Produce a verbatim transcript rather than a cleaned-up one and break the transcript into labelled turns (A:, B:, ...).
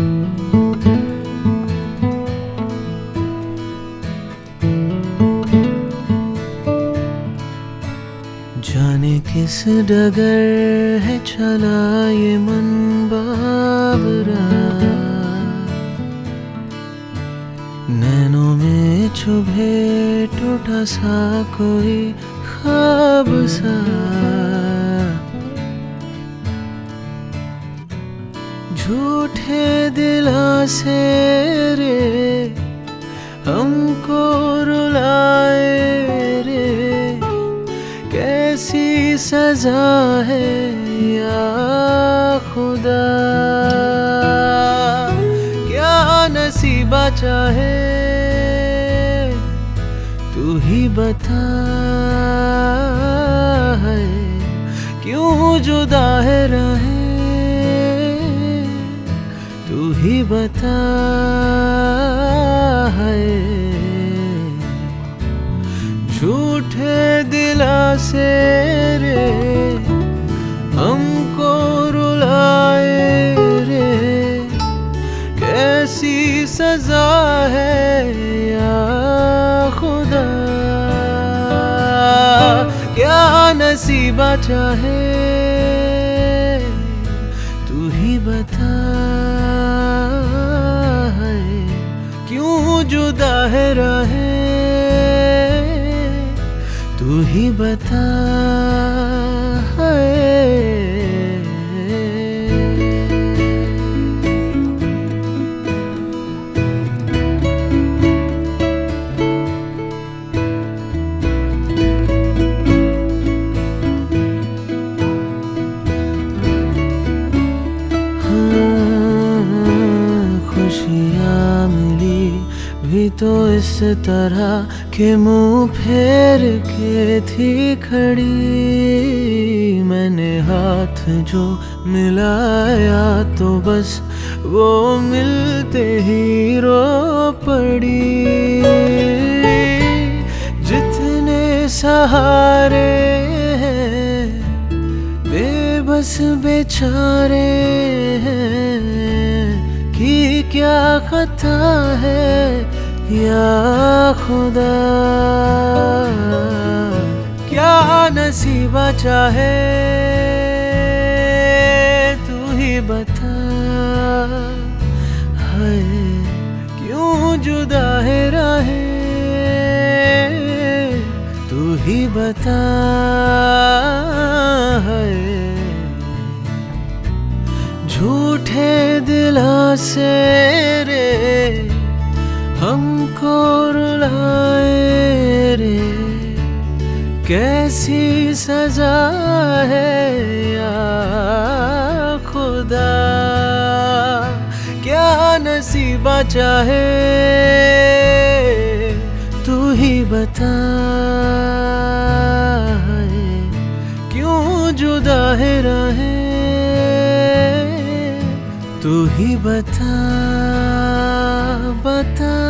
A: जाने किस डगर है चला ये मन बाबरा, नैनों में चुभे टूटा सा कोई ख्वाब सा, झूठे दिलासे रे हमको रुलाए रे, कैसी सजा है या खुदा, क्या नसीबा चाहे तू ही बता है, क्यों जुदा है रहे तू ही बता है, झूठे दिलासे रे हमको रुलाए रे, कैसी सजा है या खुदा, क्या नसीबा चाहे तू ही बता है, क्यों जुदा है रहे तू ही बता है। खुशियाँ मिली भी तो इस तरह के मुंह फेर के थी खड़ी, मैंने हाथ जो मिलाया तो बस वो मिलते ही रो पड़ी, जितने सहारे हैं बेबस बेचारे हैं, कि क्या खता है या खुदा, क्या नसीबा चाहे तू ही बता है, क्यों जुदा है रहे तू ही बता है, झूठे दिलासे रे हमको रुलाए रे, कैसी सजा है या खुदा, क्या नसीबा चाहे तू ही बता है, क्यों जुदा है रहे तू ही बता बता।